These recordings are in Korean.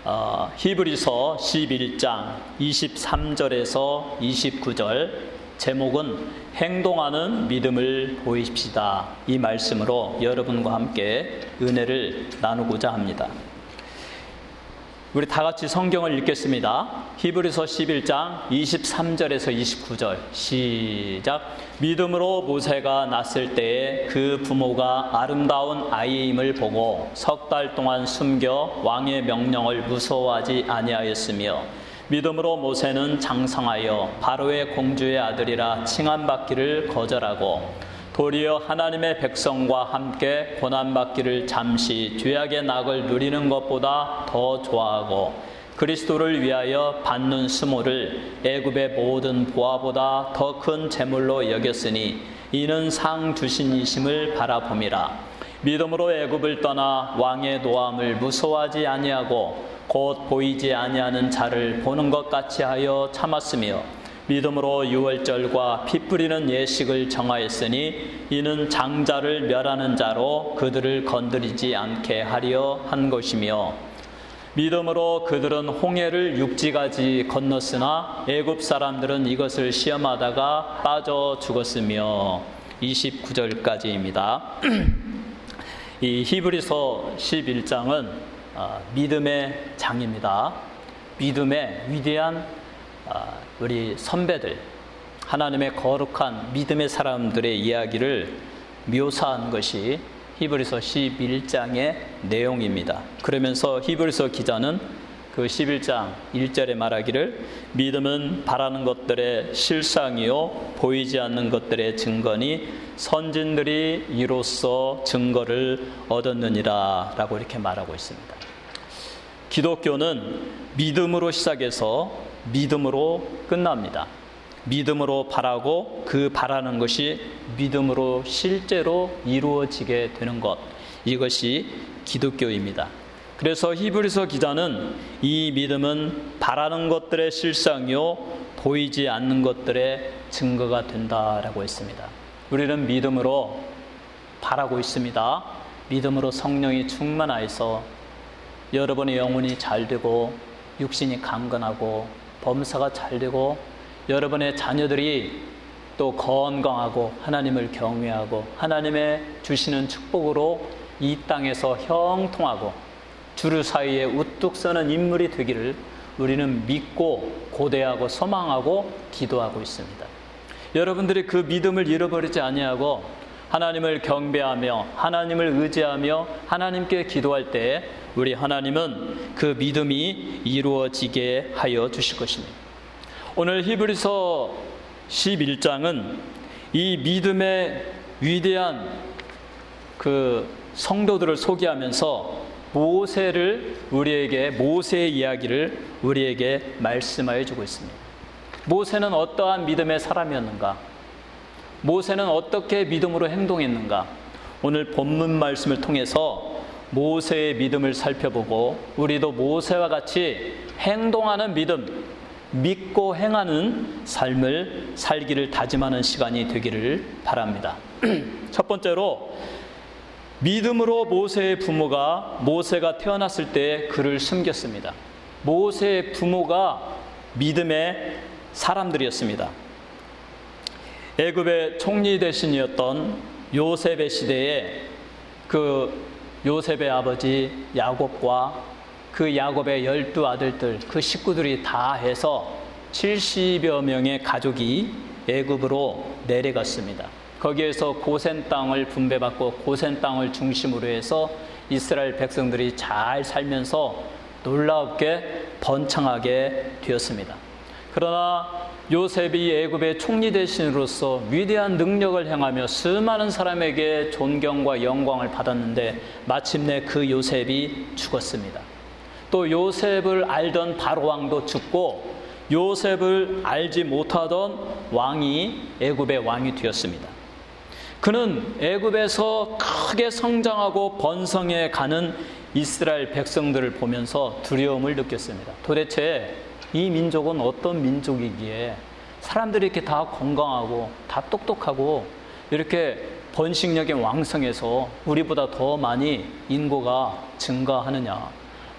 히브리서 11장 23절에서 29절, 제목은 행동하는 믿음을 보이십시다. 이 말씀으로 여러분과 함께 은혜를 나누고자 합니다. 우리 다 같이 성경을 읽겠습니다. 히브리서 11장 23절에서 29절 시작. 믿음으로 모세가 낳았을 때에 그 부모가 아름다운 아이임을 보고 석 달 동안 숨겨 왕의 명령을 무서워하지 아니하였으며, 믿음으로 모세는 장성하여 바로의 공주의 아들이라 칭함받기를 거절하고 도리어 하나님의 백성과 함께 고난받기를 잠시 죄악의 낙을 누리는 것보다 더 좋아하고 그리스도를 위하여 받는 수모를 애굽의 모든 보화보다 더 큰 재물로 여겼으니 이는 상 주신 이심을 바라봄이라. 믿음으로 애굽을 떠나 왕의 노함을 무서워하지 아니하고 곧 보이지 아니하는 자를 보는 것 같이 하여 참았으며, 믿음으로 유월절과 피 뿌리는 예식을 정하였으니 이는 장자를 멸하는 자로 그들을 건드리지 않게 하려 한 것이며, 믿음으로 그들은 홍해를 육지까지 건넜으나 애굽 사람들은 이것을 시험하다가 빠져 죽었으며. 29절까지입니다. 이 히브리서 11장은 믿음의 장입니다. 믿음의 위대한 우리 선배들, 하나님의 거룩한 믿음의 사람들의 이야기를 묘사한 것이 히브리서 11장의 내용입니다. 그러면서 히브리서 기자는 그 11장 1절에 말하기를 믿음은 바라는 것들의 실상이요 보이지 않는 것들의 증거니 선진들이 이로써 증거를 얻었느니라 라고 이렇게 말하고 있습니다. 기독교는 믿음으로 시작해서 믿음으로 끝납니다. 믿음으로 바라고 그 바라는 것이 믿음으로 실제로 이루어지게 되는 것, 이것이 기독교입니다. 그래서 히브리서 기자는 이 믿음은 바라는 것들의 실상이요 보이지 않는 것들의 증거가 된다라고 했습니다. 우리는 믿음으로 바라고 있습니다. 믿음으로 성령이 충만하여서 여러분의 영혼이 잘 되고 육신이 강건하고 범사가 잘 되고 여러분의 자녀들이 또 건강하고 하나님을 경외하고 하나님의 주시는 축복으로 이 땅에서 형통하고 주류 사이에 우뚝 서는 인물이 되기를 우리는 믿고 고대하고 소망하고 기도하고 있습니다. 여러분들이 그 믿음을 잃어버리지 아니하고 하나님을 경배하며 하나님을 의지하며 하나님께 기도할 때 우리 하나님은 그 믿음이 이루어지게 하여 주실 것입니다. 오늘 히브리서 11장은 이 믿음의 위대한 그 성도들을 소개하면서 모세의 이야기를 우리에게 말씀하여 주고 있습니다. 모세는 어떠한 믿음의 사람이었는가? 모세는 어떻게 믿음으로 행동했는가? 오늘 본문 말씀을 통해서 모세의 믿음을 살펴보고 우리도 모세와 같이 행동하는 믿음, 믿고 행하는 삶을 살기를 다짐하는 시간이 되기를 바랍니다. 첫 번째로 믿음으로 모세의 부모가 모세가 태어났을 때 그를 숨겼습니다. 모세의 부모가 믿음의 사람들이었습니다. 애굽의 총리 대신이었던 요셉의 시대에 그 요셉의 아버지 야곱과 그 야곱의 12아들들 그 식구들이 다 해서 70여 명의 가족이 애굽으로 내려갔습니다. 거기에서 고센 땅을 분배받고 고센 땅을 중심으로 해서 이스라엘 백성들이 잘 살면서 놀랍게 번창하게 되었습니다. 그러나 요셉이 애굽의 총리 대신으로서 위대한 능력을 행하며 수많은 사람에게 존경과 영광을 받았는데 마침내 그 요셉이 죽었습니다. 또 요셉을 알던 바로 왕도 죽고 요셉을 알지 못하던 왕이 애굽의 왕이 되었습니다. 그는 애굽에서 크게 성장하고 번성해 가는 이스라엘 백성들을 보면서 두려움을 느꼈습니다. 도대체 이 민족은 어떤 민족이기에 사람들이 이렇게 다 건강하고 다 똑똑하고 이렇게 번식력이 왕성해서 우리보다 더 많이 인구가 증가하느냐.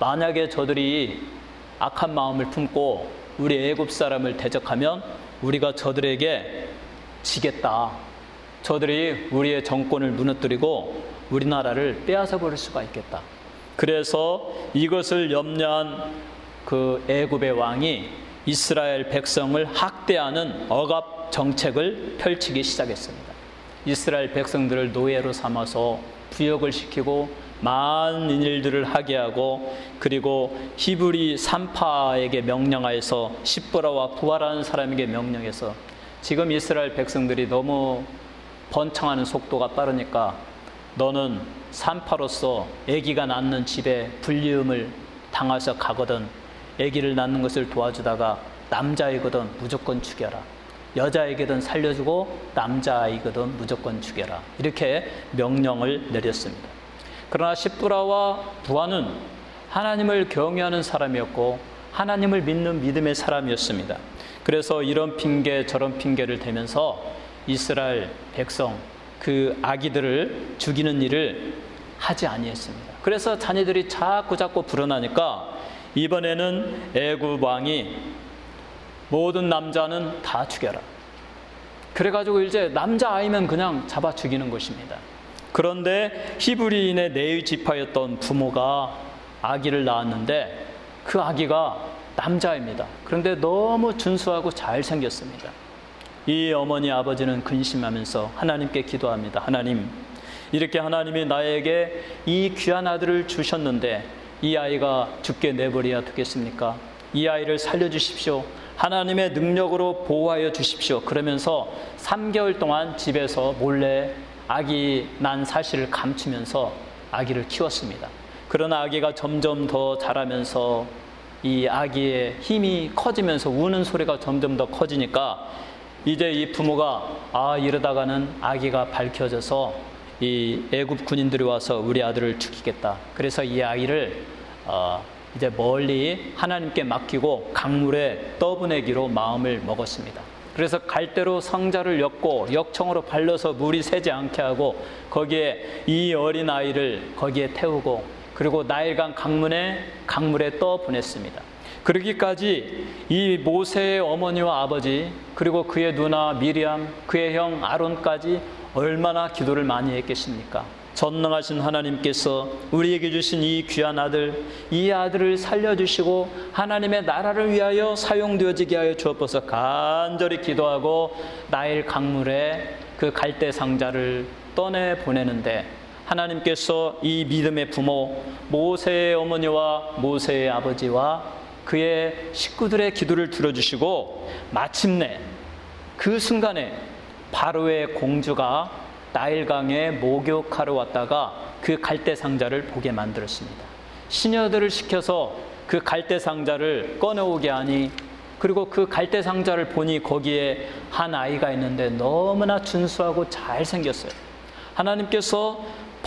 만약에 저들이 악한 마음을 품고 우리 애굽 사람을 대적하면 우리가 저들에게 지겠다. 저들이 우리의 정권을 무너뜨리고 우리나라를 빼앗아 버릴 수가 있겠다. 그래서 이것을 염려한 그 애굽의 왕이 이스라엘 백성을 학대하는 억압 정책을 펼치기 시작했습니다. 이스라엘 백성들을 노예로 삼아서 부역을 시키고 많은 일들을 하게 하고, 그리고 히브리 산파에게 명령하여서 십보라와 부하라는 사람에게 명령해서, 지금 이스라엘 백성들이 너무 번창하는 속도가 빠르니까 너는 산파로서 아기가 낳는 집에 불리움을 당해서 가거든 아기를 낳는 것을 도와주다가 남자이거든 무조건 죽여라. 여자에게든 살려주고 남자아이거든 무조건 죽여라. 이렇게 명령을 내렸습니다. 그러나 십부라와 부하는 하나님을 경외하는 사람이었고 하나님을 믿는 믿음의 사람이었습니다. 그래서 이런 핑계 저런 핑계를 대면서 이스라엘 백성 그 아기들을 죽이는 일을 하지 아니했습니다. 그래서 자녀들이 자꾸 불어나니까 이번에는 애굽 왕이 모든 남자는 다 죽여라. 그래가지고 이제 남자아이면 그냥 잡아 죽이는 것입니다. 그런데 히브리인의 레위 지파였던 부모가 아기를 낳았는데 그 아기가 남자입니다. 그런데 너무 준수하고 잘생겼습니다. 이 어머니 아버지는 근심하면서 하나님께 기도합니다. 하나님, 이렇게 하나님이 나에게 이 귀한 아들을 주셨는데 이 아이가 죽게 내버려야 되겠습니까? 이 아이를 살려주십시오. 하나님의 능력으로 보호하여 주십시오. 그러면서 3개월 동안 집에서 몰래 아기 난 사실을 감추면서 아기를 키웠습니다. 그러나 아기가 점점 더 자라면서 이 아기의 힘이 커지면서 우는 소리가 점점 더 커지니까 이제 이 부모가 이러다가는 아기가 밝혀져서 이 애굽 군인들이 와서 우리 아들을 죽이겠다. 그래서 이 아이를 이제 멀리 하나님께 맡기고 강물에 떠보내기로 마음을 먹었습니다. 그래서 갈대로 상자를 엮고 역청으로 발라서 물이 새지 않게 하고 거기에 이 어린 아이를 거기에 태우고 그리고 나일강 강물에 떠보냈습니다. 그러기까지 이 모세의 어머니와 아버지 그리고 그의 누나 미리암 그의 형 아론까지 얼마나 기도를 많이 했겠습니까? 전능하신 하나님께서 우리에게 주신 이 귀한 아들, 이 아들을 살려주시고 하나님의 나라를 위하여 사용되어지게 하여 주옵소서 간절히 기도하고 나일 강물에 그 갈대 상자를 떠내보내는데 하나님께서 이 믿음의 부모 모세의 어머니와 모세의 아버지와 그의 식구들의 기도를 들어주시고 마침내 그 순간에 바로의 공주가 나일강에 목욕하러 왔다가 그 갈대 상자를 보게 만들었습니다. 시녀들을 시켜서 그 갈대 상자를 꺼내오게 하니 그리고 그 갈대 상자를 보니 거기에 한 아이가 있는데 너무나 준수하고 잘생겼어요. 하나님께서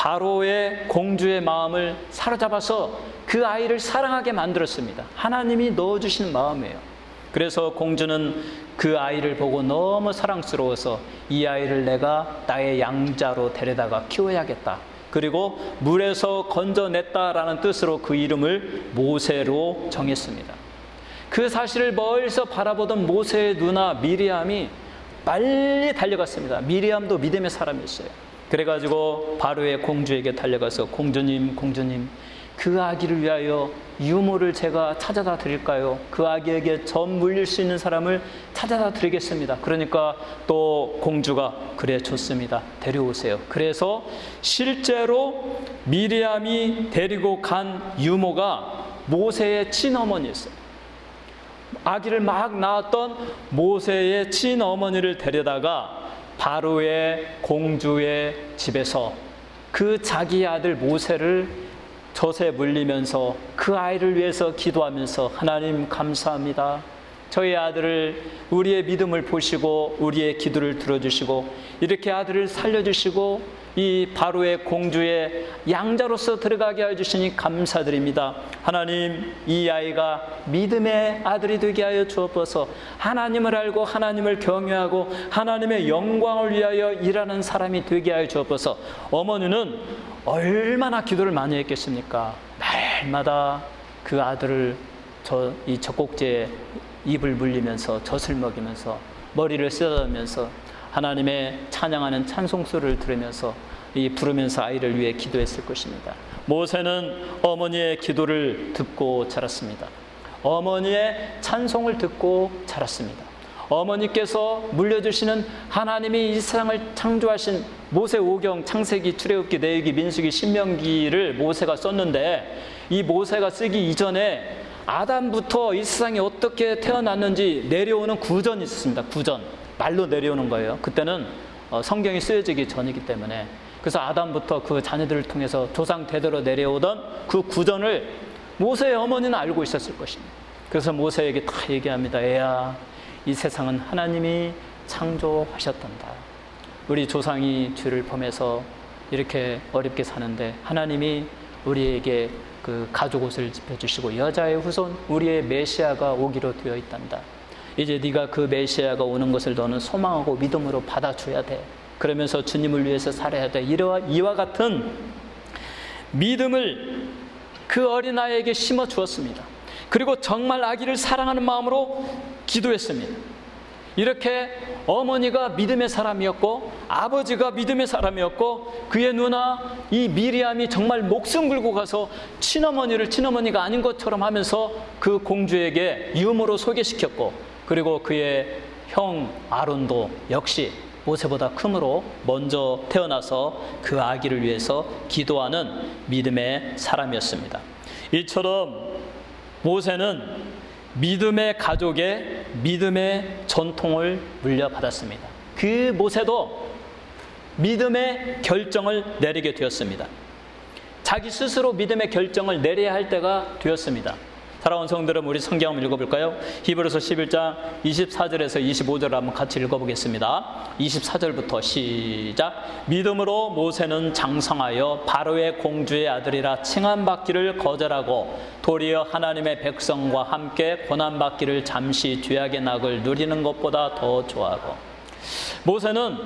바로의 공주의 마음을 사로잡아서 그 아이를 사랑하게 만들었습니다. 하나님이 넣어주신 마음이에요. 그래서 공주는 그 아이를 보고 너무 사랑스러워서 이 아이를 내가 나의 양자로 데려다가 키워야겠다. 그리고 물에서 건져냈다라는 뜻으로 그 이름을 모세로 정했습니다. 그 사실을 멀리서 바라보던 모세의 누나 미리암이 빨리 달려갔습니다. 미리암도 믿음의 사람이었어요. 그래가지고 바로의 공주에게 달려가서 공주님 그 아기를 위하여 유모를 제가 찾아다 드릴까요? 그 아기에게 점 물릴 수 있는 사람을 찾아다 드리겠습니다. 그러니까 또 공주가 그래 좋습니다. 데려오세요. 그래서 실제로 미리암이 데리고 간 유모가 모세의 친어머니였어요. 아기를 막 낳았던 모세의 친어머니를 데려다가 바로의 공주의 집에서 그 자기 아들 모세를 젖에 물리면서 그 아이를 위해서 기도하면서 하나님 감사합니다. 저희 아들을 우리의 믿음을 보시고 우리의 기도를 들어주시고 이렇게 아들을 살려주시고 이 바로의 공주의 양자로서 들어가게 해주시니 감사드립니다. 하나님 이 아이가 믿음의 아들이 되게 하여 주옵소서. 하나님을 알고 하나님을 경외하고 하나님의 영광을 위하여 일하는 사람이 되게 하여 주옵소서. 어머니는 얼마나 기도를 많이 했겠습니까? 날마다 그 아들을 이 젖꼭지에 입을 물리면서 젖을 먹이면서 머리를 쓰다듬으면서 하나님의 찬양하는 찬송소를 들으면서 부르면서 아이를 위해 기도했을 것입니다. 모세는 어머니의 기도를 듣고 자랐습니다. 어머니의 찬송을 듣고 자랐습니다. 어머니께서 물려주시는 하나님이 이 세상을 창조하신 모세 오경, 창세기, 출애굽기, 레위기, 민수기, 신명기를 모세가 썼는데, 이 모세가 쓰기 이전에 아담부터 이 세상에 어떻게 태어났는지 내려오는 구전이 있었습니다. 구전, 말로 내려오는 거예요. 그때는 성경이 쓰여지기 전이기 때문에. 그래서 아담부터 그 자녀들을 통해서 조상 대대로 내려오던 그 구전을 모세의 어머니는 알고 있었을 것입니다. 그래서 모세에게 다 얘기합니다. 애야, 이 세상은 하나님이 창조하셨단다. 우리 조상이 죄를 범해서 이렇게 어렵게 사는데 하나님이 우리에게 그 가죽 옷을 입혀주시고 여자의 후손, 우리의 메시아가 오기로 되어 있단다. 이제 네가 그 메시아가 오는 것을 너는 소망하고 믿음으로 받아줘야 돼. 그러면서 주님을 위해서 살아야 돼. 이와 같은 믿음을 그 어린아이에게 심어 주었습니다. 그리고 정말 아기를 사랑하는 마음으로 기도했습니다. 이렇게 어머니가 믿음의 사람이었고 아버지가 믿음의 사람이었고 그의 누나 이 미리암이 정말 목숨 걸고 가서 친어머니를 친어머니가 아닌 것처럼 하면서 그 공주에게 유모로 소개시켰고, 그리고 그의 형 아론도 역시 모세보다 크므로 먼저 태어나서 그 아기를 위해서 기도하는 믿음의 사람이었습니다. 이처럼 모세는 믿음의 가족의 믿음의 전통을 물려받았습니다. 그 모세도 믿음의 결정을 내리게 되었습니다. 자기 스스로 믿음의 결정을 내려야 할 때가 되었습니다. 사랑하는 성도들, 우리 성경 한번 읽어볼까요? 히브리서 11장 24절에서 25절을 한번 같이 읽어보겠습니다. 24절부터 시작. 믿음으로 모세는 장성하여 바로의 공주의 아들이라 칭함받기를 거절하고 도리어 하나님의 백성과 함께 고난받기를 잠시 죄악의 낙을 누리는 것보다 더 좋아하고. 모세는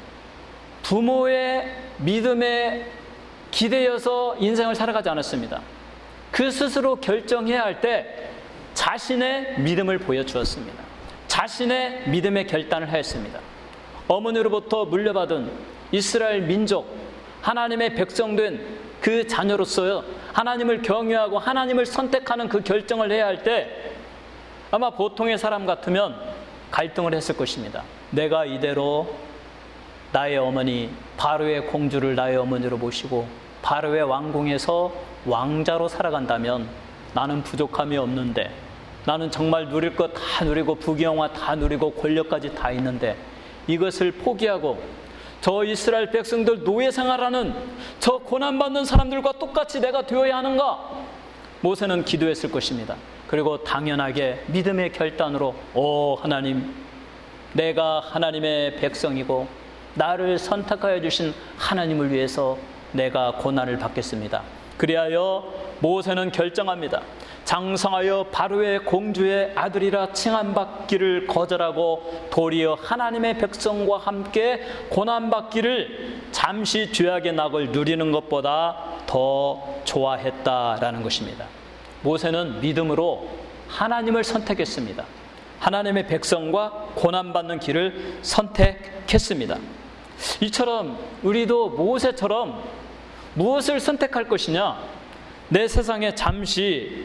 부모의 믿음에 기대어서 인생을 살아가지 않았습니다. 그 스스로 결정해야 할 때 자신의 믿음을 보여주었습니다. 자신의 믿음의 결단을 하였습니다. 어머니로부터 물려받은 이스라엘 민족, 하나님의 백성된 그 자녀로서 하나님을 경외하고 하나님을 선택하는 그 결정을 해야 할 때 아마 보통의 사람 같으면 갈등을 했을 것입니다. 내가 이대로 나의 어머니 바로의 공주를 나의 어머니로 모시고 바로의 왕궁에서 왕자로 살아간다면 나는 부족함이 없는데, 나는 정말 누릴 것 다 누리고 부귀영화 다 누리고 권력까지 다 있는데 이것을 포기하고 저 이스라엘 백성들 노예 생활하는 저 고난받는 사람들과 똑같이 내가 되어야 하는가? 모세는 기도했을 것입니다. 그리고 당연하게 믿음의 결단으로 하나님, 내가 하나님의 백성이고 나를 선택하여 주신 하나님을 위해서 내가 고난을 받겠습니다. 그리하여 모세는 결정합니다. 장성하여 바로의 공주의 아들이라 칭함받기를 거절하고 도리어 하나님의 백성과 함께 고난받기를 잠시 죄악의 낙을 누리는 것보다 더 좋아했다라는 것입니다. 모세는 믿음으로 하나님을 선택했습니다. 하나님의 백성과 고난받는 길을 선택했습니다. 이처럼 우리도 모세처럼 무엇을 선택할 것이냐? 내 세상에 잠시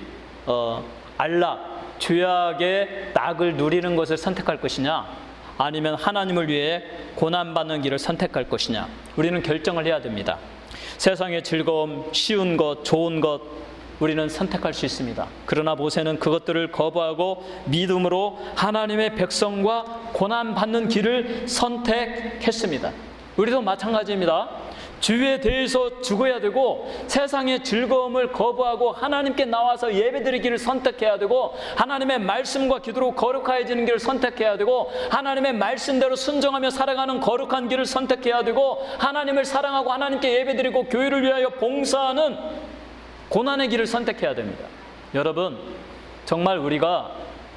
안락, 죄악의 낙을 누리는 것을 선택할 것이냐? 아니면 하나님을 위해 고난받는 길을 선택할 것이냐? 우리는 결정을 해야 됩니다. 세상의 즐거움, 쉬운 것, 좋은 것 우리는 선택할 수 있습니다. 그러나 모세는 그것들을 거부하고 믿음으로 하나님의 백성과 고난받는 길을 선택했습니다. 우리도 마찬가지입니다. 주에 대해서 죽어야 되고 세상의 즐거움을 거부하고 하나님께 나와서 예배드리기를 선택해야 되고 하나님의 말씀과 기도로 거룩해지는 길을 선택해야 되고 하나님의 말씀대로 순종하며 살아가는 거룩한 길을 선택해야 되고 하나님을 사랑하고 하나님께 예배드리고 교회를 위하여 봉사하는 고난의 길을 선택해야 됩니다. 여러분, 정말 우리가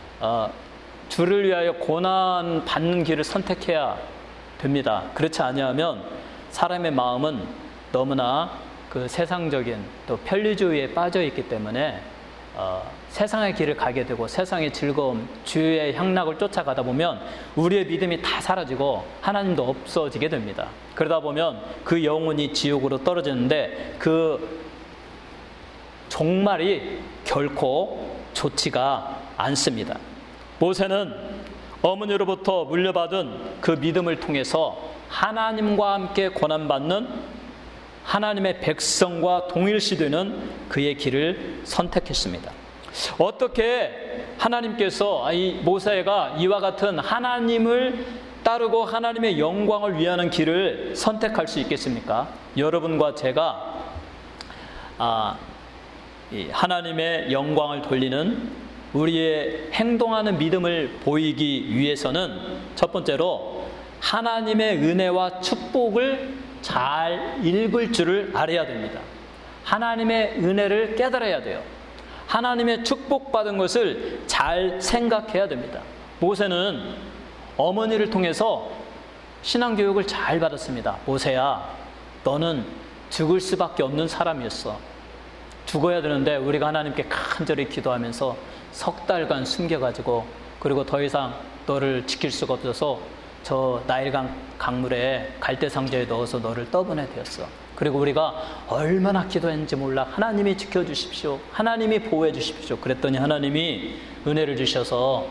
주를 위하여 고난 받는 길을 선택해야 됩니다. 그렇지 아니하면 사람의 마음은 너무나 그 세상적인 또 편리주의에 빠져 있기 때문에 세상의 길을 가게 되고 세상의 즐거움, 주의 향락을 쫓아가다 보면 우리의 믿음이 다 사라지고 하나님도 없어지게 됩니다. 그러다 보면 그 영혼이 지옥으로 떨어지는데 그 종말이 결코 좋지가 않습니다. 모세는 어머니로부터 물려받은 그 믿음을 통해서 하나님과 함께 고난받는 하나님의 백성과 동일시되는 그의 길을 선택했습니다. 어떻게 하나님께서 이 모세가 이와 같은 하나님을 따르고 하나님의 영광을 위하는 길을 선택할 수 있겠습니까? 여러분과 제가 하나님의 영광을 돌리는 우리의 행동하는 믿음을 보이기 위해서는 첫 번째로 하나님의 은혜와 축복을 잘 읽을 줄을 알아야 됩니다. 하나님의 은혜를 깨달아야 돼요. 하나님의 축복받은 것을 잘 생각해야 됩니다. 모세는 어머니를 통해서 신앙교육을 잘 받았습니다. 모세야, 너는 죽을 수밖에 없는 사람이었어. 죽어야 되는데 우리가 하나님께 간절히 기도하면서 석 달간 숨겨가지고 그리고 더 이상 너를 지킬 수가 없어서 저 나일강 강물에 갈대상자에 넣어서 너를 떠보내 되었어. 그리고 우리가 얼마나 기도했는지 몰라. 하나님이 지켜주십시오. 하나님이 보호해 주십시오. 그랬더니 하나님이 은혜를 주셔서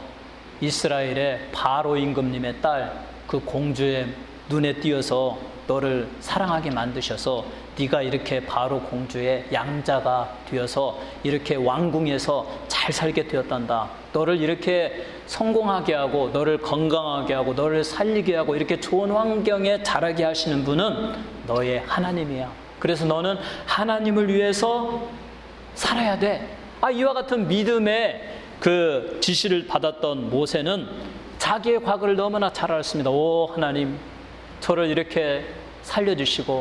이스라엘의 바로 임금님의 딸 그 공주의 눈에 띄어서 너를 사랑하게 만드셔서 네가 이렇게 바로 공주의 양자가 되어서 이렇게 왕궁에서 잘 살게 되었단다. 너를 이렇게 성공하게 하고 너를 건강하게 하고 너를 살리게 하고 이렇게 좋은 환경에 자라게 하시는 분은 너의 하나님이야. 그래서 너는 하나님을 위해서 살아야 돼. 이와 같은 믿음의 그 지시를 받았던 모세는 자기의 과거를 너무나 잘 알았습니다. 오 하나님, 저를 이렇게 살려주시고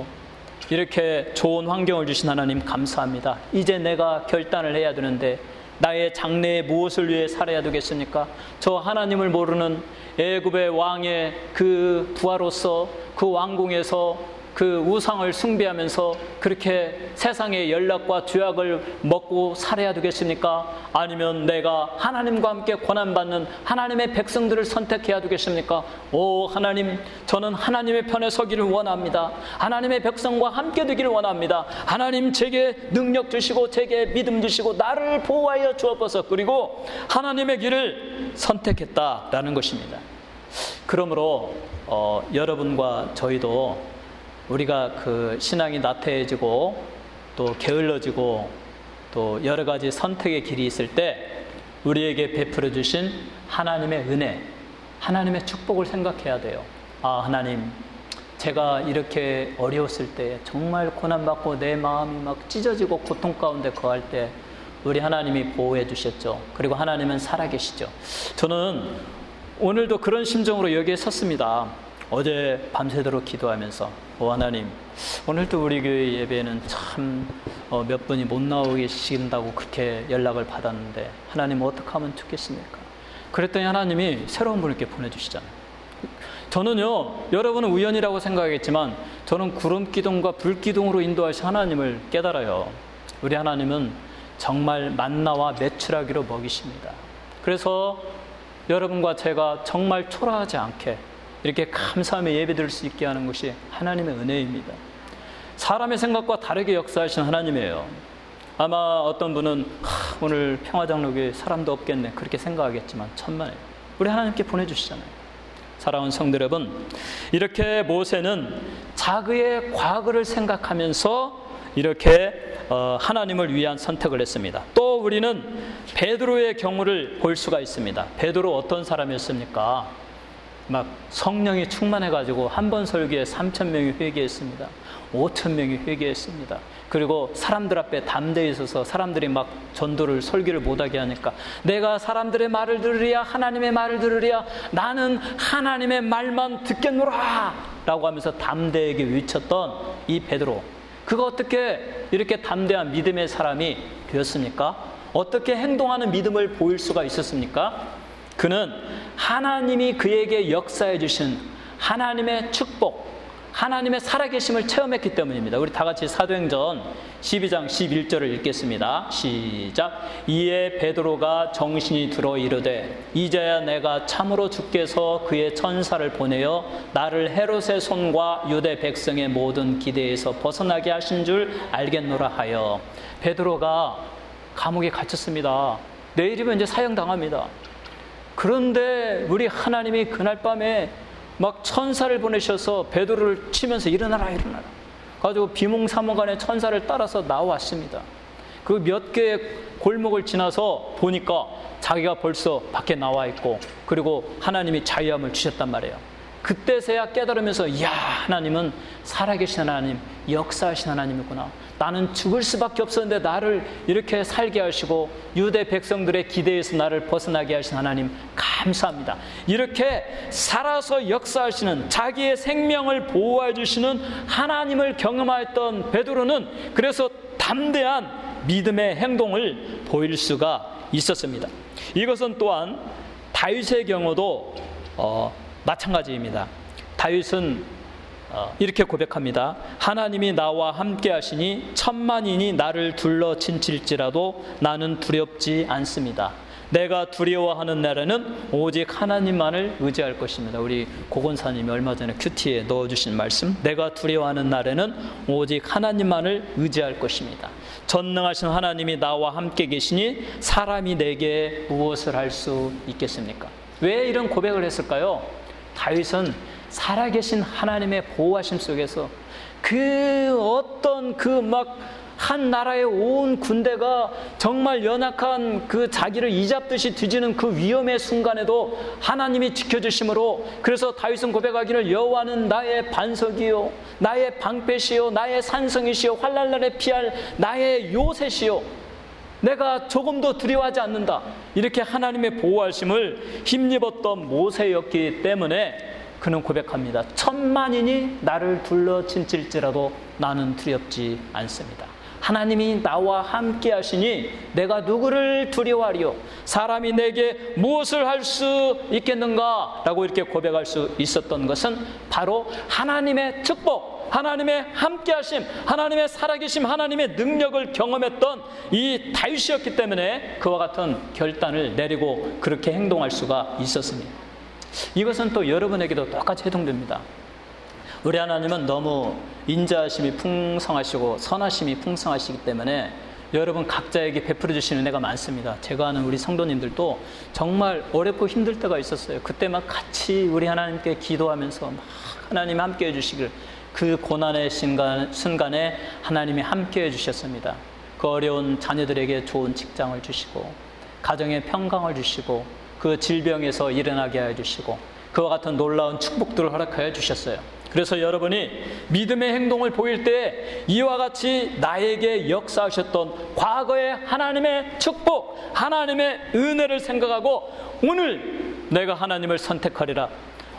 이렇게 좋은 환경을 주신 하나님 감사합니다. 이제 내가 결단을 해야 되는데 나의 장래에 무엇을 위해 살아야 되겠습니까? 저 하나님을 모르는 애굽의 왕의 그 부하로서 그 왕궁에서 그 우상을 숭배하면서 그렇게 세상의 연락과 죄악을 먹고 살아야 되겠습니까? 아니면 내가 하나님과 함께 고난받는 하나님의 백성들을 선택해야 되겠습니까? 오 하나님, 저는 하나님의 편에 서기를 원합니다. 하나님의 백성과 함께 되기를 원합니다. 하나님 제게 능력 주시고 제게 믿음 주시고 나를 보호하여 주옵소서. 그리고 하나님의 길을 선택했다라는 것입니다. 그러므로 여러분과 저희도 우리가 그 신앙이 나태해지고 또 게을러지고 또 여러 가지 선택의 길이 있을 때 우리에게 베풀어 주신 하나님의 은혜, 하나님의 축복을 생각해야 돼요. 하나님, 제가 이렇게 어려웠을 때 정말 고난받고 내 마음이 막 찢어지고 고통 가운데 거할 때 우리 하나님이 보호해 주셨죠. 그리고 하나님은 살아계시죠. 저는 오늘도 그런 심정으로 여기에 섰습니다. 어제 밤새도록 기도하면서 하나님, 오늘도 우리 교회 예배에는 참 몇 분이 못 나오신다고 그렇게 연락을 받았는데 하나님 어떻게 하면 좋겠습니까? 그랬더니 하나님이 새로운 분을 이렇게 보내주시잖아요. 저는요, 여러분은 우연이라고 생각하겠지만 저는 구름기둥과 불기둥으로 인도하신 하나님을 깨달아요. 우리 하나님은 정말 만나와 메추라기로 먹이십니다. 그래서 여러분과 제가 정말 초라하지 않게 이렇게 감사하며 예배드릴 수 있게 하는 것이 하나님의 은혜입니다. 사람의 생각과 다르게 역사하신 하나님이에요. 아마 어떤 분은 오늘 평화장로교회 사람도 없겠네 그렇게 생각하겠지만 천만에요. 우리 하나님께 보내주시잖아요. 사랑하는 성도 여러분, 이렇게 모세는 자기의 과거를 생각하면서 이렇게 하나님을 위한 선택을 했습니다. 또 우리는 베드로의 경우를 볼 수가 있습니다. 베드로 어떤 사람이었습니까? 막 성령이 충만해가지고 한 번 설교에 3,000명이 회개했습니다. 5,000명이 회개했습니다. 그리고 사람들 앞에 담대히 서서 사람들이 막 전도를 설교를 못하게 하니까 내가 사람들의 말을 들으랴 하나님의 말을 들으랴 나는 하나님의 말만 듣겠노라 라고 하면서 담대하게 외쳤던 이 베드로, 그가 어떻게 이렇게 담대한 믿음의 사람이 되었습니까? 어떻게 행동하는 믿음을 보일 수가 있었습니까? 그는 하나님이 그에게 역사해 주신 하나님의 축복, 하나님의 살아계심을 체험했기 때문입니다. 우리 다 같이 사도행전 12장 11절을 읽겠습니다. 시작. 이에 베드로가 정신이 들어 이르되 이제야 내가 참으로 주께서 그의 천사를 보내어 나를 헤롯의 손과 유대 백성의 모든 기대에서 벗어나게 하신 줄 알겠노라 하여. 베드로가 감옥에 갇혔습니다. 내일이면 이제 사형당합니다. 그런데 우리 하나님이 그날 밤에 막 천사를 보내셔서 베드로를 치면서 일어나라 일어나라 가지고 비몽사몽간에 천사를 따라서 나왔습니다. 그 몇 개의 골목을 지나서 보니까 자기가 벌써 밖에 나와 있고, 그리고 하나님이 자유함을 주셨단 말이에요. 그때서야 깨달으면서, 이야, 하나님은 살아계신 하나님, 역사하신 하나님이구나. 나는 죽을 수밖에 없었는데 나를 이렇게 살게 하시고 유대 백성들의 기대에서 나를 벗어나게 하신 하나님 감사합니다. 이렇게 살아서 역사하시는, 자기의 생명을 보호해 주시는 하나님을 경험하였던 베드로는 그래서 담대한 믿음의 행동을 보일 수가 있었습니다. 이것은 또한 다윗의 경우도 마찬가지입니다. 다윗은 이렇게 고백합니다. 하나님이 나와 함께 하시니 천만인이 나를 둘러 친칠지라도 나는 두렵지 않습니다. 내가 두려워하는 날에는 오직 하나님만을 의지할 것입니다. 우리 고건사님이 얼마 전에 큐티에 넣어주신 말씀, 내가 두려워하는 날에는 오직 하나님만을 의지할 것입니다. 전능하신 하나님이 나와 함께 계시니 사람이 내게 무엇을 할 수 있겠습니까? 왜 이런 고백을 했을까요? 다윗은 살아계신 하나님의 보호하심 속에서 그 어떤 그 막 한 나라의 온 군대가 정말 연약한 그 자기를 이잡듯이 뒤지는 그 위험의 순간에도 하나님이 지켜주심으로, 그래서 다윗은 고백하기를 여호와는 나의 반석이요 나의 방패시요 나의 산성이시요 환난날에 피할 나의 요새시요 내가 조금도 두려워하지 않는다. 이렇게 하나님의 보호하심을 힘입었던 모세였기 때문에 그는 고백합니다. 천만인이 나를 둘러 친칠지라도 나는 두렵지 않습니다. 하나님이 나와 함께 하시니 내가 누구를 두려워하리요? 사람이 내게 무엇을 할 수 있겠는가? 라고 이렇게 고백할 수 있었던 것은 바로 하나님의 축복, 하나님의 함께 하심, 하나님의 살아계심, 하나님의 능력을 경험했던 이 다윗이었기 때문에 그와 같은 결단을 내리고 그렇게 행동할 수가 있었습니다. 이것은 또 여러분에게도 똑같이 해당됩니다. 우리 하나님은 너무 인자하심이 풍성하시고 선하심이 풍성하시기 때문에 여러분 각자에게 베풀어 주시는 은혜가 많습니다. 제가 아는 우리 성도님들도 정말 어렵고 힘들 때가 있었어요. 그때만 같이 우리 하나님께 기도하면서 막 하나님 함께 해주시길, 그 고난의 순간에 하나님이 함께 해주셨습니다. 그 어려운 자녀들에게 좋은 직장을 주시고 가정에 평강을 주시고 그 질병에서 일어나게 해주시고 그와 같은 놀라운 축복들을 허락하여 주셨어요. 그래서 여러분이 믿음의 행동을 보일 때 이와 같이 나에게 역사하셨던 과거의 하나님의 축복, 하나님의 은혜를 생각하고 오늘 내가 하나님을 선택하리라,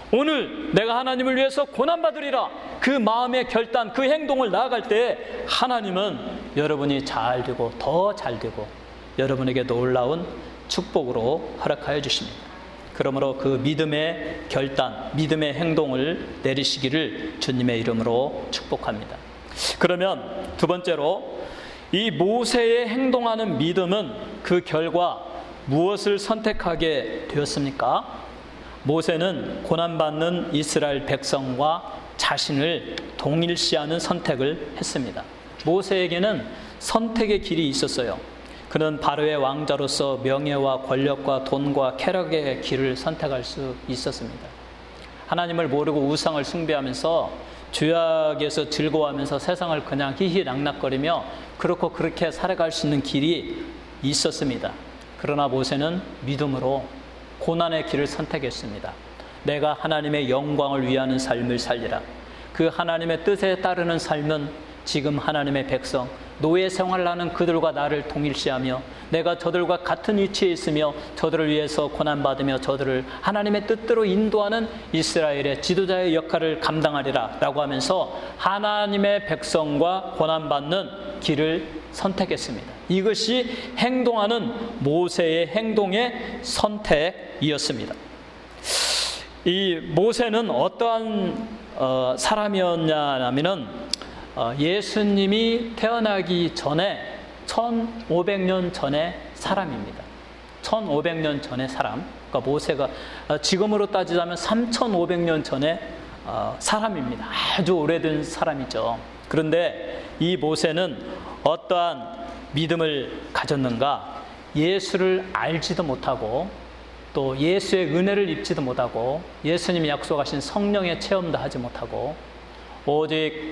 오늘 내가 하나님을 위해서 고난받으리라, 그 마음의 결단, 그 행동을 나아갈 때 하나님은 여러분이 잘 되고 더 잘 되고 여러분에게 놀라운 축복으로 허락하여 주십니다. 그러므로 그 믿음의 결단, 믿음의 행동을 내리시기를 주님의 이름으로 축복합니다. 그러면 두 번째로 이 모세의 행동하는 믿음은 그 결과 무엇을 선택하게 되었습니까? 모세는 고난받는 이스라엘 백성과 자신을 동일시하는 선택을 했습니다. 모세에게는 선택의 길이 있었어요. 그는 바로의 왕자로서 명예와 권력과 돈과 쾌락의 길을 선택할 수 있었습니다. 하나님을 모르고 우상을 숭배하면서 죄악에서 즐거워하면서 세상을 그냥 희희낙낙거리며 그렇게 살아갈 수 있는 길이 있었습니다. 그러나 모세는 믿음으로 고난의 길을 선택했습니다. 내가 하나님의 영광을 위하는 삶을 살리라. 그 하나님의 뜻에 따르는 삶은 지금 하나님의 백성, 노예 생활을 하는 그들과 나를 동일시하며 내가 저들과 같은 위치에 있으며 저들을 위해서 고난받으며 저들을 하나님의 뜻대로 인도하는 이스라엘의 지도자의 역할을 감당하리라 라고 하면서 하나님의 백성과 고난받는 길을 선택했습니다. 이것이 행동하는 모세의 행동의 선택이었습니다. 이 모세는 어떠한 사람이었냐면은 예수님이 태어나기 전에 1500년 전의 사람입니다. 1500년 전의 사람. 그러니까 모세가 지금으로 따지자면 3500년 전의 사람입니다. 아주 오래된 사람이죠. 그런데 이 모세는 어떠한 믿음을 가졌는가? 예수를 알지도 못하고 또 예수의 은혜를 입지도 못하고 예수님이 약속하신 성령의 체험도 하지 못하고 오직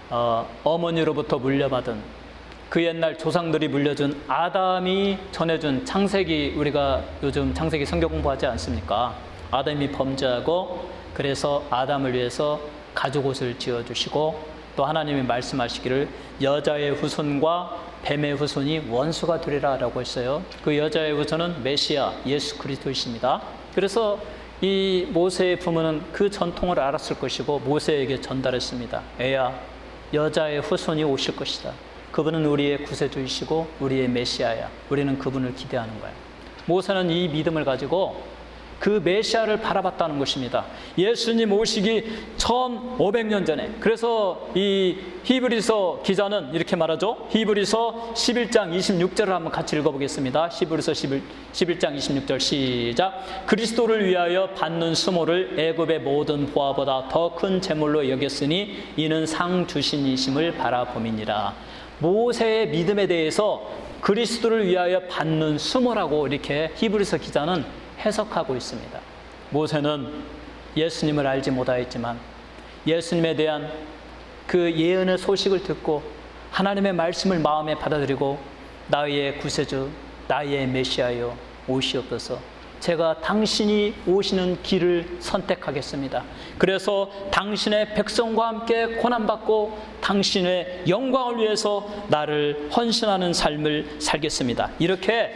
어머니로부터 물려받은 그 옛날 조상들이 물려준 아담이 전해준 창세기, 우리가 요즘 창세기 성경 공부하지 않습니까? 아담이 범죄하고 그래서 아담을 위해서 가죽옷을 지어주시고 또 하나님이 말씀하시기를 여자의 후손과 뱀의 후손이 원수가 되리라 라고 했어요. 그 여자의 후손은 메시아 예수 그리스도이십니다. 그래서 이 모세의 부모는 그 전통을 알았을 것이고 모세에게 전달했습니다. 애야, 여자의 후손이 오실 것이다. 그분은 우리의 구세주이시고 우리의 메시아야. 우리는 그분을 기대하는 거야. 모세는 이 믿음을 가지고 그 메시아를 바라봤다는 것입니다. 예수님 오시기 1500년 전에. 그래서 이 히브리서 기자는 이렇게 말하죠. 히브리서 11장 26절을 한번 같이 읽어보겠습니다. 히브리서 11장 26절 시작. 그리스도를 위하여 받는 수모를 애굽의 모든 보화보다 더 큰 재물로 여겼으니 이는 상 주신이심을 바라봄이니라. 모세의 믿음에 대해서 그리스도를 위하여 받는 수모라고 이렇게 히브리서 기자는 해석하고 있습니다. 모세는 예수님을 알지 못하였지만 예수님에 대한 그 예언의 소식을 듣고 하나님의 말씀을 마음에 받아들이고 나의 구세주, 나의 메시아여 오시옵소서. 제가 당신이 오시는 길을 선택하겠습니다. 그래서 당신의 백성과 함께 고난받고 당신의 영광을 위해서 나를 헌신하는 삶을 살겠습니다. 이렇게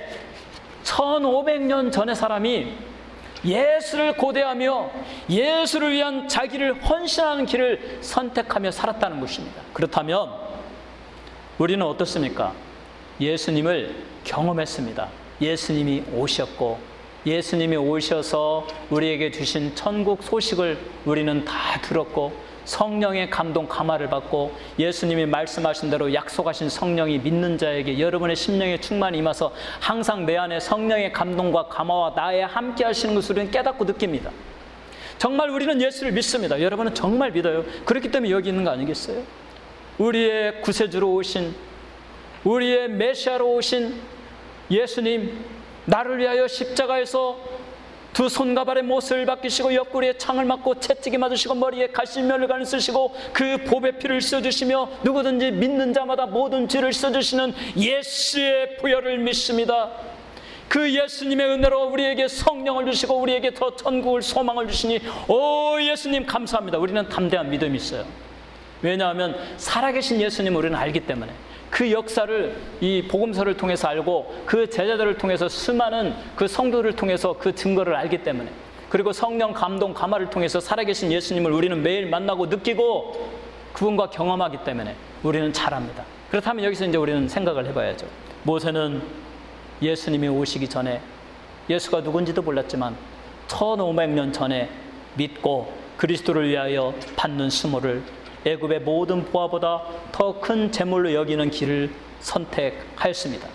1500년 전의 사람이 예수를 고대하며 예수를 위한 자기를 헌신하는 길을 선택하며 살았다는 것입니다. 그렇다면 우리는 어떻습니까? 예수님을 경험했습니다. 예수님이 오셨고 예수님이 오셔서 우리에게 주신 천국 소식을 우리는 다 들었고 성령의 감동 감화를 받고 예수님이 말씀하신 대로 약속하신 성령이 믿는 자에게 여러분의 심령의 충만이 임해서 항상 내 안에 성령의 감동과 감화와 나에 함께 하시는 것을 우리는 깨닫고 느낍니다. 정말 우리는 예수를 믿습니다. 여러분은 정말 믿어요. 그렇기 때문에 여기 있는 거 아니겠어요? 우리의 구세주로 오신, 우리의 메시아로 오신 예수님, 나를 위하여 십자가에서 두 손과 발에 못을 박히시고 옆구리에 창을 맞고 채찍이 맞으시고 머리에 가시면을 쓰시고 그 보배 피를 써주시며 누구든지 믿는 자마다 모든 죄를 써주시는 예수의 부여를 믿습니다. 그 예수님의 은혜로 우리에게 성령을 주시고 우리에게 더 천국을 소망을 주시니 오 예수님 감사합니다. 우리는 담대한 믿음이 있어요. 왜냐하면 살아계신 예수님을 우리는 알기 때문에 그 역사를 이 복음서를 통해서 알고 그 제자들을 통해서 수많은 그 성도를 통해서 그 증거를 알기 때문에 그리고 성령 감동 감화를 통해서 살아계신 예수님을 우리는 매일 만나고 느끼고 그분과 경험하기 때문에 우리는 잘합니다. 그렇다면 여기서 이제 우리는 생각을 해봐야죠. 모세는 예수님이 오시기 전에 예수가 누군지도 몰랐지만 1500년 전에 믿고 그리스도를 위하여 받는 수모를 애굽의 모든 보화보다 더 큰 재물로 여기는 길을 선택하였습니다.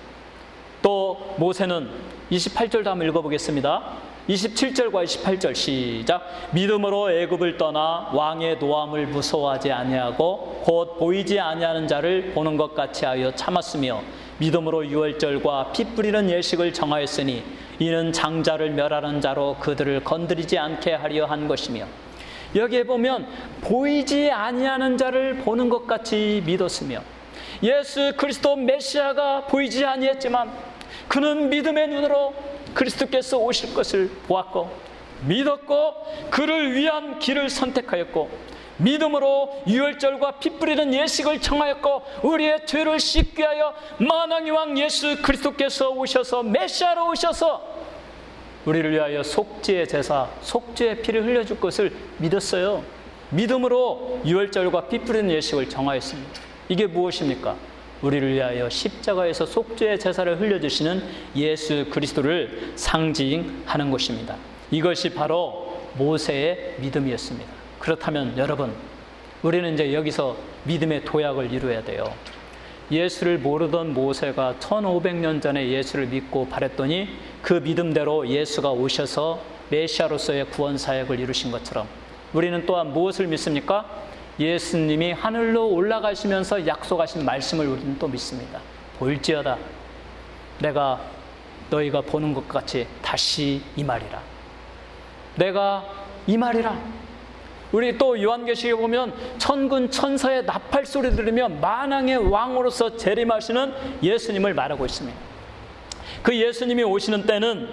또 모세는 28절도 한번 읽어보겠습니다. 27절과 28절 시작. 믿음으로 애굽을 떠나 왕의 노함을 무서워하지 아니하고 곧 보이지 아니하는 자를 보는 것 같이 하여 참았으며 믿음으로 유월절과 피 뿌리는 예식을 정하였으니 이는 장자를 멸하는 자로 그들을 건드리지 않게 하려 한 것이며 여기에 보면 보이지 아니하는 자를 보는 것 같이 믿었으며 예수 그리스도 메시아가 보이지 아니했지만 그는 믿음의 눈으로 그리스도께서 오실 것을 보았고 믿었고 그를 위한 길을 선택하였고 믿음으로 유월절과 피 뿌리는 예식을 청하였고 우리의 죄를 씻게 하여 만왕의 왕 예수 그리스도께서 오셔서 메시아로 오셔서 우리를 위하여 속죄의 제사, 속죄의 피를 흘려줄 것을 믿었어요. 믿음으로 유월절과 피 뿌리는 예식을 정하였습니다. 이게 무엇입니까? 우리를 위하여 십자가에서 속죄의 제사를 흘려주시는 예수 그리스도를 상징하는 것입니다. 이것이 바로 모세의 믿음이었습니다. 그렇다면 여러분, 우리는 이제 여기서 믿음의 도약을 이루어야 돼요. 예수를 모르던 모세가 1500년 전에 예수를 믿고 바랬더니 그 믿음대로 예수가 오셔서 메시아로서의 구원 사역을 이루신 것처럼 우리는 또한 무엇을 믿습니까? 예수님이 하늘로 올라가시면서 약속하신 말씀을 우리는 또 믿습니다. 볼지어다 내가 너희가 보는 것 같이 다시 임하리라. 내가 임하리라. 우리 또 요한계시록에 보면 천군 천사의 나팔 소리 들으며 만왕의 왕으로서 재림하시는 예수님을 말하고 있습니다. 그 예수님이 오시는 때는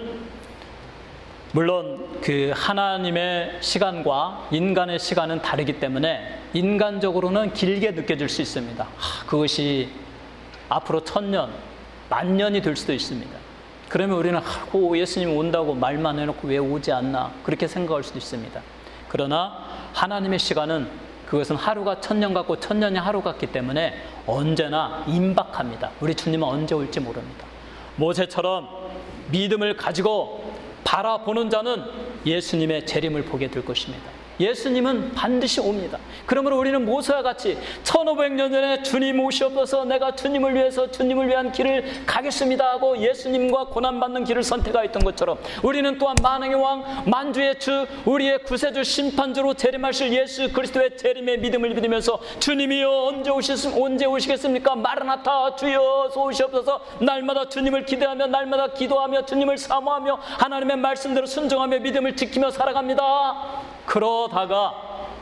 물론 그 하나님의 시간과 인간의 시간은 다르기 때문에 인간적으로는 길게 느껴질 수 있습니다. 그것이 앞으로 1000년, 10,000년이 될 수도 있습니다. 그러면 우리는 예수님 온다고 말만 해놓고 왜 오지 않나 그렇게 생각할 수도 있습니다. 그러나 하나님의 시간은 그것은 하루가 1000년 같고 1000년이 하루 같기 때문에 언제나 임박합니다. 우리 주님은 언제 올지 모릅니다. 모세처럼 믿음을 가지고 바라보는 자는 예수님의 재림을 보게 될 것입니다. 예수님은 반드시 옵니다. 그러므로 우리는 모세와 같이 1500년 전에 주님 오시옵소서 내가 주님을 위해서 주님을 위한 길을 가겠습니다 하고 예수님과 고난받는 길을 선택하였던 것처럼 우리는 또한 만왕의 왕 만주의 주 우리의 구세주 심판주로 재림하실 예수 그리스도의 재림의 믿음을 믿으면서 주님이여 언제 오시겠습니까? 마라나타 주여 오시옵소서 날마다 주님을 기대하며 날마다 기도하며 주님을 사모하며 하나님의 말씀대로 순종하며 믿음을 지키며 살아갑니다. 그러다가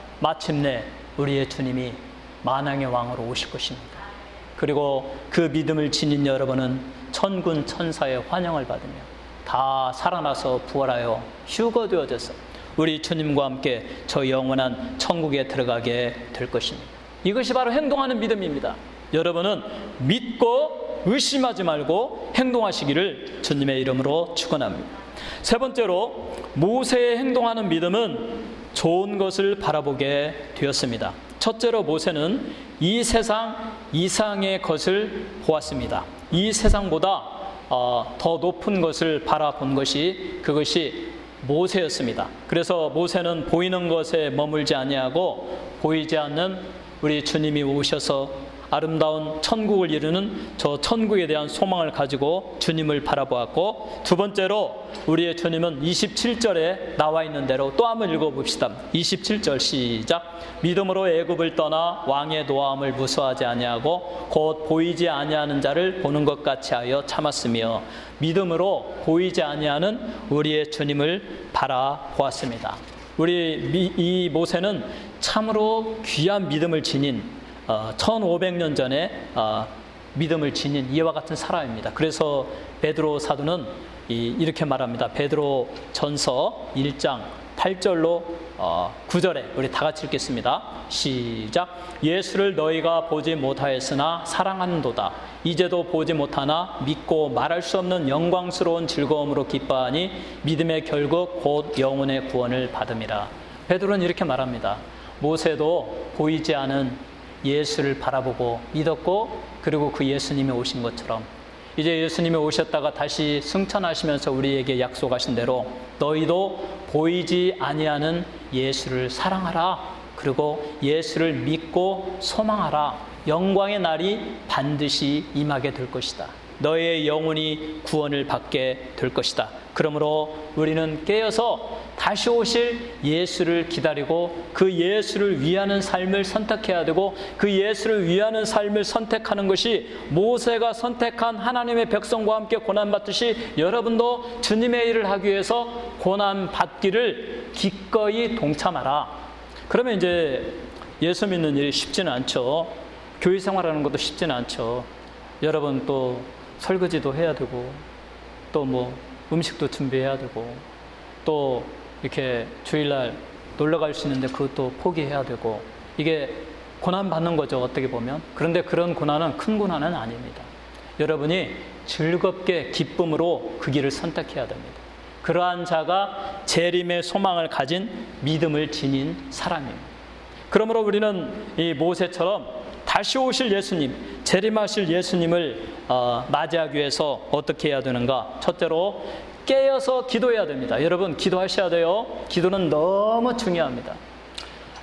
마침내 우리의 주님이 만왕의 왕으로 오실 것입니다. 그리고 그 믿음을 지닌 여러분은 천군 천사의 환영을 받으며 다 살아나서 부활하여 휴거되어져서 우리 주님과 함께 저 영원한 천국에 들어가게 될 것입니다. 이것이 바로 행동하는 믿음입니다. 여러분은 믿고 의심하지 말고 행동하시기를 주님의 이름으로 축원합니다. 세 번째로 모세의 행동하는 믿음은 좋은 것을 바라보게 되었습니다. 첫째로 모세는 이 세상 이상의 것을 보았습니다. 이 세상보다 더 높은 것을 바라본 것이 그것이 모세였습니다. 그래서 모세는 보이는 것에 머물지 아니하고 보이지 않는 우리 주님이 오셔서 아름다운 천국을 이루는 저 천국에 대한 소망을 가지고 주님을 바라보았고, 두 번째로 우리의 주님은 27절에 나와 있는 대로 또 한번 읽어봅시다. 27절 시작. 믿음으로 애굽을 떠나 왕의 노함을 무서워하지 아니하고 곧 보이지 아니하는 자를 보는 것 같이 하여 참았으며 믿음으로 보이지 아니하는 우리의 주님을 바라보았습니다. 이 모세는 참으로 귀한 믿음을 지닌 1500년 전에 믿음을 지닌 이와 같은 사람입니다. 그래서 베드로 사도는 이렇게 말합니다. 베드로 전서 1장 8절로 9절에 우리 다 같이 읽겠습니다. 시작. 예수를 너희가 보지 못하였으나 사랑하는도다. 이제도 보지 못하나 믿고 말할 수 없는 영광스러운 즐거움으로 기뻐하니 믿음의 결국 곧 영혼의 구원을 받음이라. 베드로는 이렇게 말합니다. 모세도 보이지 않은 예수를 바라보고 믿었고, 그리고 그 예수님이 오신 것처럼 이제 예수님이 오셨다가 다시 승천하시면서 우리에게 약속하신 대로 너희도 보이지 아니하는 예수를 사랑하라. 그리고 예수를 믿고 소망하라. 영광의 날이 반드시 임하게 될 것이다. 너의 영혼이 구원을 받게 될 것이다. 그러므로 우리는 깨어서 다시 오실 예수를 기다리고 그 예수를 위하는 삶을 선택해야 되고, 그 예수를 위하는 삶을 선택하는 것이 모세가 선택한 하나님의 백성과 함께 고난받듯이 여러분도 주님의 일을 하기 위해서 고난받기를 기꺼이 동참하라. 그러면 이제 예수 믿는 일이 쉽지는 않죠. 교회 생활하는 것도 쉽지는 않죠. 여러분 또 설거지도 해야 되고, 또 뭐 음식도 준비해야 되고, 또 이렇게 주일날 놀러 갈 수 있는데 그것도 포기해야 되고, 이게 고난받는 거죠, 어떻게 보면. 그런데 그런 고난은 큰 고난은 아닙니다. 여러분이 즐겁게 기쁨으로 그 길을 선택해야 됩니다. 그러한 자가 재림의 소망을 가진 믿음을 지닌 사람입니다. 그러므로 우리는 이 모세처럼 다시 오실 예수님, 재림하실 예수님을 맞이하기 위해서 어떻게 해야 되는가? 첫째로 깨어서 기도해야 됩니다. 여러분 기도하셔야 돼요. 기도는 너무 중요합니다.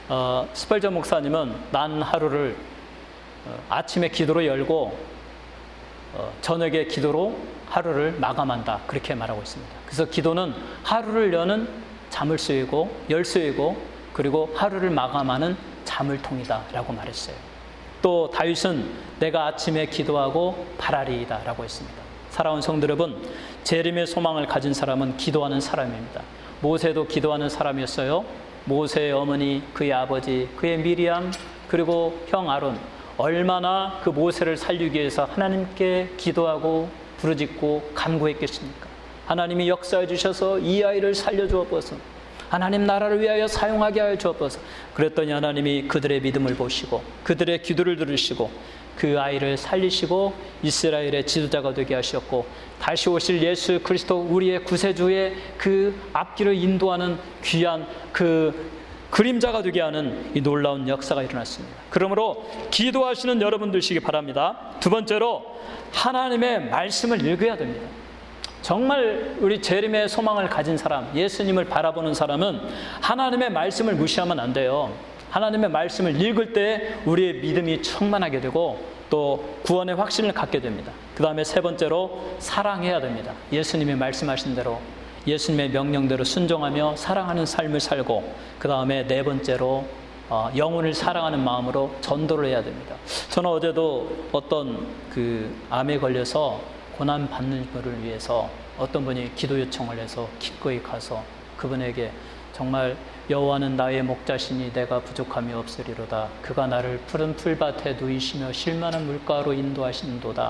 스펄전 목사님은 난 하루를 아침에 기도로 열고 저녁에 기도로 하루를 마감한다, 그렇게 말하고 있습니다. 그래서 기도는 하루를 여는 자물쇠이고 열쇠이고 그리고 하루를 마감하는 자물통이다 라고 말했어요. 또 다윗은 내가 아침에 기도하고 발하리이다 라고 했습니다. 사랑하는 성도 여러분, 재림의 소망을 가진 사람은 기도하는 사람입니다. 모세도 기도하는 사람이었어요. 모세의 어머니, 그의 아버지, 그의 미리암, 그리고 형 아론, 얼마나 그 모세를 살리기 위해서 하나님께 기도하고 부르짖고 간구했겠습니까? 하나님이 역사해 주셔서 이 아이를 살려주옵소서, 하나님 나라를 위하여 사용하게 하여 주옵소서. 그랬더니 하나님이 그들의 믿음을 보시고 그들의 기도를 들으시고 그 아이를 살리시고 이스라엘의 지도자가 되게 하셨고, 다시 오실 예수 그리스도 우리의 구세주의 그 앞길을 인도하는 귀한 그 그림자가 되게 하는 이 놀라운 역사가 일어났습니다. 그러므로 기도하시는 여러분 되시기 바랍니다. 두 번째로 하나님의 말씀을 읽어야 됩니다. 정말 우리 재림의 소망을 가진 사람, 예수님을 바라보는 사람은 하나님의 말씀을 무시하면 안 돼요. 하나님의 말씀을 읽을 때 우리의 믿음이 충만하게 되고 또 구원의 확신을 갖게 됩니다. 그 다음에 세 번째로 사랑해야 됩니다. 예수님이 말씀하신 대로, 예수님의 명령대로 순종하며 사랑하는 삶을 살고, 그 다음에 네 번째로 영혼을 사랑하는 마음으로 전도를 해야 됩니다. 저는 어제도 어떤 암에 걸려서 고난 받는 분을 위해서 어떤 분이 기도 요청을 해서 기꺼이 가서 그분에게 정말 여호와는 나의 목자시니 내가 부족함이 없으리로다. 그가 나를 푸른 풀밭에 누이시며 쉴만한 물가로 인도하시는도다.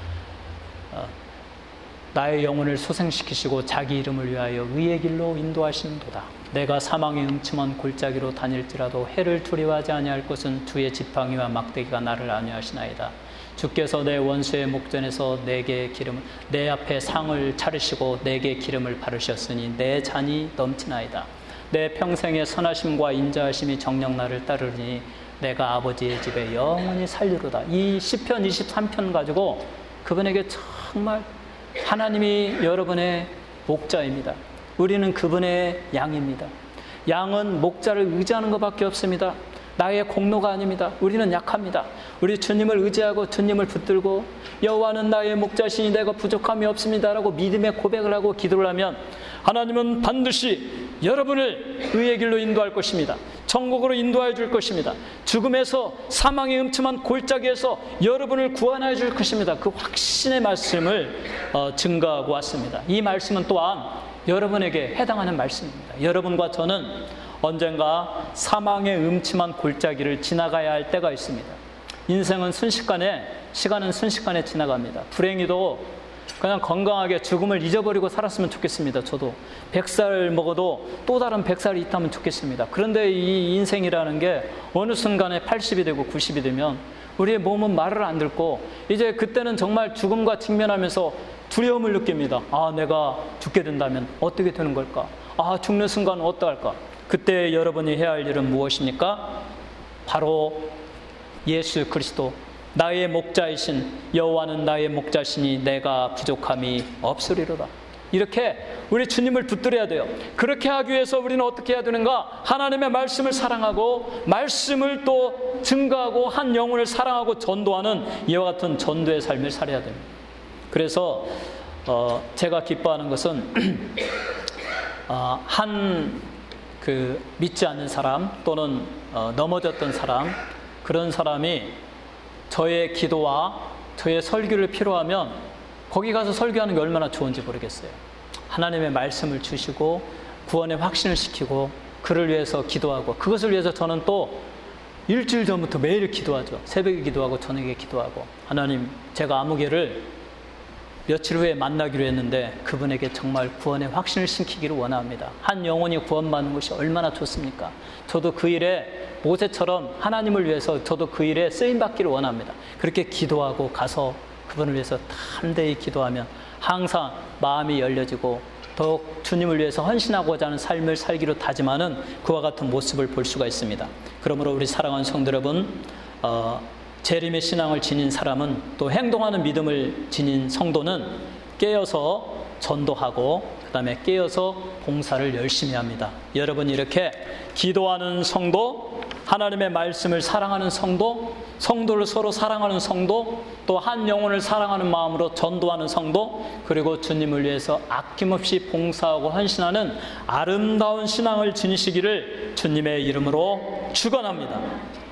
나의 영혼을 소생시키시고 자기 이름을 위하여 의의 길로 인도하시는도다. 내가 사망의 음침한 골짜기로 다닐지라도 해를 두려워하지 아니할 것은 주의 지팡이와 막대기가 나를 안위하시나이다. 주께서 내 원수의 목전에서 내 앞에 상을 차리시고 내게 기름을 바르셨으니 내 잔이 넘치나이다. 내 평생의 선하심과 인자하심이 정녕 나를 따르니 내가 아버지의 집에 영원히 살리로다. 이 시편 23편 가지고 그분에게 정말 하나님이 여러분의 목자입니다. 우리는 그분의 양입니다. 양은 목자를 의지하는 것밖에 없습니다. 나의 공로가 아닙니다. 우리는 약합니다. 우리 주님을 의지하고 주님을 붙들고 여호와는 나의 목자시니 내가 부족함이 없습니다라고 믿음의 고백을 하고 기도를 하면 하나님은 반드시 여러분을 의의 길로 인도할 것입니다. 천국으로 인도해 줄 것입니다. 죽음에서 사망의 음침한 골짜기에서 여러분을 구원해 줄 것입니다. 그 확신의 말씀을 증거하고 왔습니다. 이 말씀은 또한 여러분에게 해당하는 말씀입니다. 여러분과 저는 언젠가 사망의 음침한 골짜기를 지나가야 할 때가 있습니다. 인생은 시간은 순식간에 지나갑니다. 불행히도 그냥 건강하게 죽음을 잊어버리고 살았으면 좋겠습니다. 저도 100살 먹어도 또 다른 100살이 있다면 좋겠습니다. 그런데 이 인생이라는 게 어느 순간에 80이 되고 90이 되면 우리의 몸은 말을 안 듣고 이제 그때는 정말 죽음과 직면하면서 두려움을 느낍니다. 내가 죽게 된다면 어떻게 되는 걸까? 죽는 순간은 어떡할까? 그때 여러분이 해야 할 일은 무엇입니까? 바로 예수 그리스도, 나의 목자이신 여호와는 나의 목자시니 내가 부족함이 없으리로다. 이렇게 우리 주님을 붙들어야 돼요. 그렇게 하기 위해서 우리는 어떻게 해야 되는가? 하나님의 말씀을 사랑하고 말씀을 또 증거하고 한 영혼을 사랑하고 전도하는 이와 같은 전도의 삶을 살아야 됩니다. 그래서 제가 기뻐하는 것은 믿지 않는 사람 또는 넘어졌던 사람, 그런 사람이 저의 기도와 저의 설교를 필요하면 거기 가서 설교하는 게 얼마나 좋은지 모르겠어요. 하나님의 말씀을 주시고 구원의 확신을 시키고 그를 위해서 기도하고, 그것을 위해서 저는 또 일주일 전부터 매일 기도하죠. 새벽에 기도하고 저녁에 기도하고, 하나님 제가 아무개를 며칠 후에 만나기로 했는데 그분에게 정말 구원의 확신을 심기를 원합니다. 한 영혼이 구원받는 것이 얼마나 좋습니까? 저도 그 일에 모세처럼 하나님을 위해서 저도 그 일에 쓰임받기를 원합니다. 그렇게 기도하고 가서 그분을 위해서 담대히 기도하면 항상 마음이 열려지고 더욱 주님을 위해서 헌신하고자 하는 삶을 살기로 다짐하는 그와 같은 모습을 볼 수가 있습니다. 그러므로 우리 사랑하는 성도 여러분, 재림의 신앙을 지닌 사람은, 또 행동하는 믿음을 지닌 성도는 깨어서 전도하고 그 다음에 깨어서 봉사를 열심히 합니다. 여러분이 이렇게 기도하는 성도, 하나님의 말씀을 사랑하는 성도, 성도를 서로 사랑하는 성도, 또 한 영혼을 사랑하는 마음으로 전도하는 성도, 그리고 주님을 위해서 아낌없이 봉사하고 헌신하는 아름다운 신앙을 지니시기를 주님의 이름으로 축원합니다.